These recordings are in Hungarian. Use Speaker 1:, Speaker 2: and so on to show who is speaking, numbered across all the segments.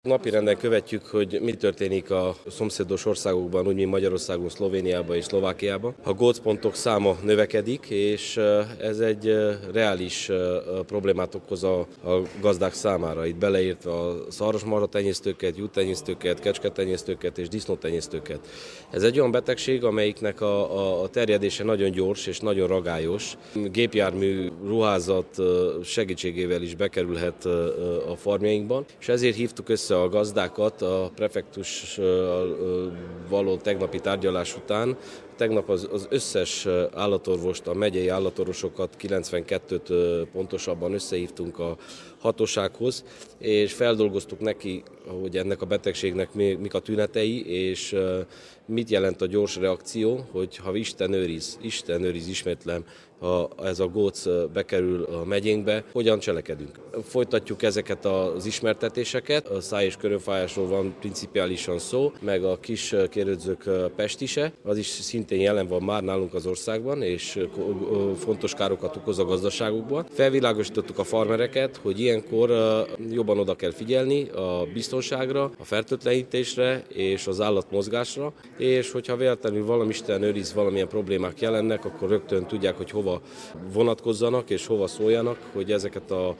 Speaker 1: Napirenden követjük, hogy mi történik a szomszédos országokban, úgy mint Magyarországon, Szlovéniában és Szlovákiában. A gócpontok száma növekedik, és ez egy reális problémát okoz a gazdák számára. Itt beleértve a szarvasmarha tenyésztőket, juhtenyésztőket, kecsketenyésztőket és disznótenyésztőket. Ez egy olyan betegség, amelyiknek a terjedése nagyon gyors és nagyon ragályos. Gépjármű ruházat segítségével is bekerülhet a farmjainkban, és ezért hívtuk össze a gazdákat a prefektussal való tegnapi tárgyalás után. Tegnap az összes állatorvost, a megyei állatorvosokat, 92-t pontosabban összehívtunk a hatósághoz, és feldolgoztuk neki, hogy ennek a betegségnek mik a tünetei, és mit jelent a gyors reakció, hogy ha Isten őriz, ismétlem, ha ez a góc bekerül a megyénkbe, hogyan cselekedünk. Folytatjuk ezeket az ismertetéseket, a száj- és körönfájásról van principiálisan szó, meg a kis kérődzők pestise, az is szintén jelen van már nálunk az országban, és fontos károkat okoz a gazdaságokban. Felvilágosítottuk a farmereket, hogy ilyenkor jobban oda kell figyelni a biztonságra, a fertőtlenítésre és az állatmozgásra, és hogyha véletlenül valamisten őriz valamilyen problémák jelennek, akkor rögtön tudják, hogy hova vonatkozzanak és hova szóljanak, hogy ezeket a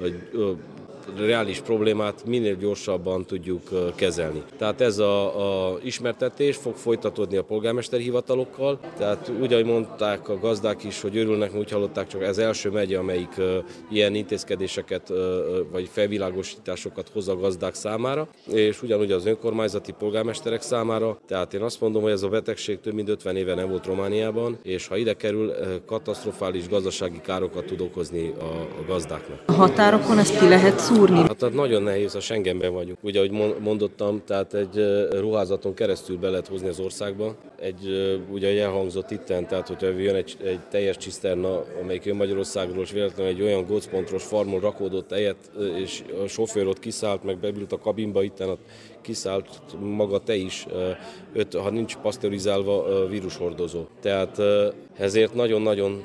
Speaker 1: reális problémát minél gyorsabban tudjuk kezelni. Tehát ez a ismertetés fog folytatódni a polgármesteri hivatalokkal, tehát úgy, ahogy mondták a gazdák is, hogy örülnek, úgy hallották, csak ez első megye, amelyik ilyen intézkedéseket vagy felvilágosításokat hoz a gazdák számára, és ugyanúgy az önkormányzati polgármesterek számára. Tehát én azt mondom, hogy ez a betegség több mint 50 éve nem volt Romániában, és ha ide kerül, katasztrofális gazdasági károkat tud okozni a gazdáknak.
Speaker 2: A határokon ezt ki lehet szúrni?
Speaker 1: Hát nagyon nehéz, a Schengenben vagyunk. Ugye, ahogy mondottam, tehát egy ruházaton keresztül be lehet hozni az országba. Ugye elhangzott itten, tehát hogyha jön egy teljes ciszterna, amelyik jön Magyarországról, és véletlenül egy olyan gócpontros farmon rakódott tejet, és a sofőr ott kiszállt, meg beült a kabinba, itten kiszállt maga te is, ha nincs paszteurizálva, vírushordozó. Tehát ezért nagyon-nagyon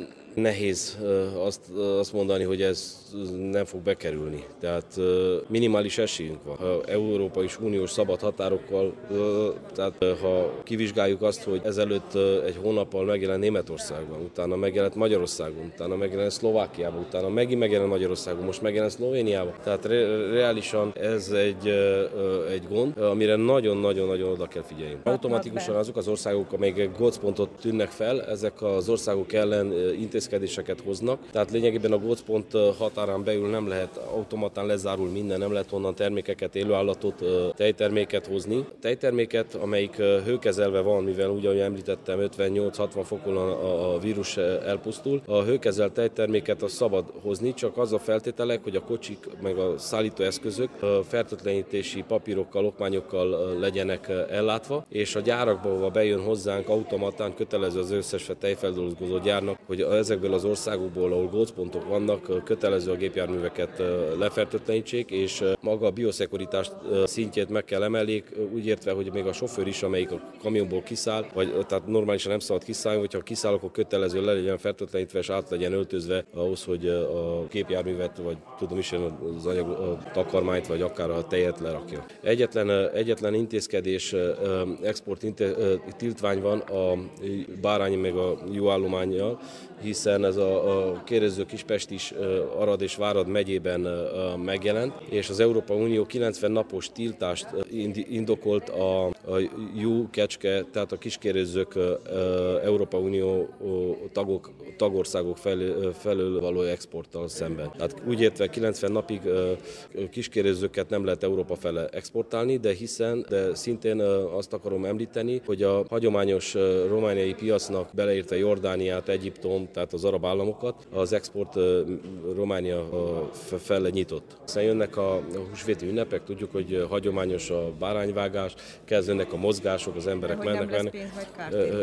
Speaker 1: nehéz azt mondani, hogy ez nem fog bekerülni. Tehát minimális esélyünk van. Ha Európai Uniós szabad határokkal, tehát ha kivizsgáljuk azt, hogy ezelőtt egy hónappal megjelent Németországban, utána megjelent Magyarországon, utána megjelent Szlovákiában, utána megint megjelent Magyarországon, most megjelent Szlovéniában. Tehát reálisan ez egy gond, amire nagyon-nagyon oda kell figyelni. Automatikusan azok az országok, amelyek gócpontot tűnnek fel, ezek az országok ellen intézkedéseket hoznak. Tehát lényegében a gócpont határán belül nem lehet automatán lezárul minden, nem lehet onnan termékeket, élőállatot, tejterméket hozni. Tejterméket, amelyik hőkezelve van, mivel úgy, ahogy említettem, 58-60 fokon a vírus elpusztul. A hőkezelt tejterméket az szabad hozni, csak az a feltételek, hogy a kocsik meg a szállítóeszközök fertőtlenítési papírokkal, okmányokkal legyenek ellátva, és a gyárakba, ahova bejön hozzánk automatán, kötelező az összes tejfeldolgozó gyárnak, hogy ezekből az országokból, ahol gócpontok vannak, kötelező a gépjárműveket lefertőtlenítsék, és maga a bioszekuritás szintjét meg kell emeljék, úgy értve, hogy még a sofőr is, amelyik a kamionból kiszáll, tehát normálisan nem szabad kiszállni, hogyha kiszáll, akkor kötelező le legyen fertőtlenítve, és át legyen öltözve ahhoz, hogy a gépjárművet, vagy tudom is, az anyag, a takarmányt, vagy akár a tejet lerakja. Egyetlen intézkedés, tiltvány van a bárány meg a juhállománnyal, hiszen ez a kérődző Kispest is Arad és Várad megyében megjelent, és az Európai Unió 90 napos tiltást indokolt a juh, kecske, tehát a kiskérődzők Európai Unió tagországok felől való exporttal szemben. Tehát úgy értve 90 napig kiskérődzőket nem lehet Európa fele exportálni, de szintén azt akarom említeni, hogy a hagyományos romániai piacnak beleértve Jordániát, Egyiptom, tehát az arab államokat, az export Románia fele nyitott. Aztán jönnek a húsvéti ünnepek, tudjuk, hogy hagyományos a bárányvágás, kezdődnek a mozgások, az emberek mennek.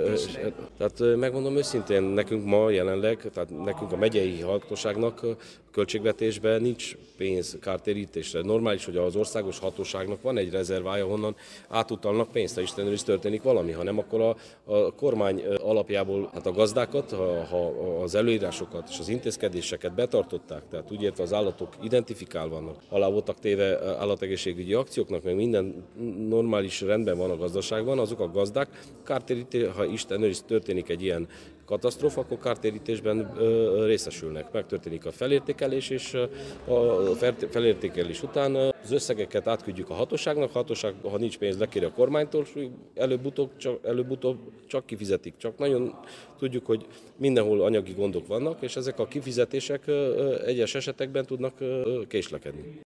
Speaker 1: Tehát megmondom őszintén, nekünk ma jelenleg, tehát nekünk a megyei hatóságnak költségvetésben nincs pénz kártérítésre. Normális, hogy az országos hatóságnak van egy rezervája, honnan átutalnak pénzt, ha Istenről is történik valami, ha nem, akkor a kormány alapjából hát a gazdákat, ha az előírásokat és az intézkedéseket betartották, tehát úgy értve az állatok identifikálva vannak, alá voltak téve állategészségügyi akcióknak, meg minden normális rendben van a gazdaságban, azok a gazdák kártérítés, ha Istenről is történik egy ilyen katasztrófa, akkor kártérítésben részesülnek. Megtörténik a felértékelés, és a felértékelés után az összegeket átküldjük a hatóságnak, a hatóság, ha nincs pénz, lekéri a kormánytól, előbb-utóbb csak kifizetik. Csak nagyon tudjuk, hogy mindenhol anyagi gondok vannak, és ezek a kifizetések egyes esetekben tudnak késlekedni.